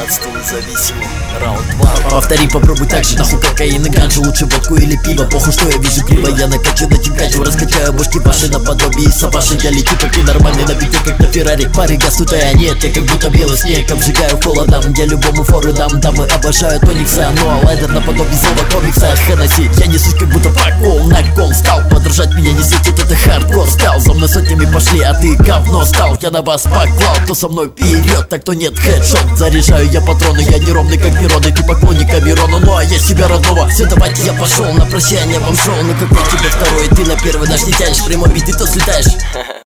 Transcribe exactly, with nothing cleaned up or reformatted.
от стула зависимый. Раунд два. Повтори, попробуй так же, нахуй кокаин и ганжу. Лучше водку или пиво, похуй, что я вижу криво. Я накачу на тинкачу, раскачаю башки ваши наподобие Саваши. Я лечу как ненормальный, на бите как на Феррари. Пары гастут, а нет, я как будто белый снег. Обжигаю холодом, я любому фору дам. Дамы обожают Оникса, ну а лайдер наподобие злого комикса. Хеннесси, я несусь как будто факол, на кол стал. Подражать меня не светит, это хардкор стал. За мной сотнями пошли, а ты говно стал. Я на вас поклал, кто со мной вперед, так то нет, хедшот. Заряжаю я патроны, я неровный как Мироны. Ты поклонник Амирона, ну а я себя родного. Все, давайте я пошел, на прощание вам шоу. Ну какой тебе второй, ты на первый наш не тянешь. Прямо бить, ты то слетаешь.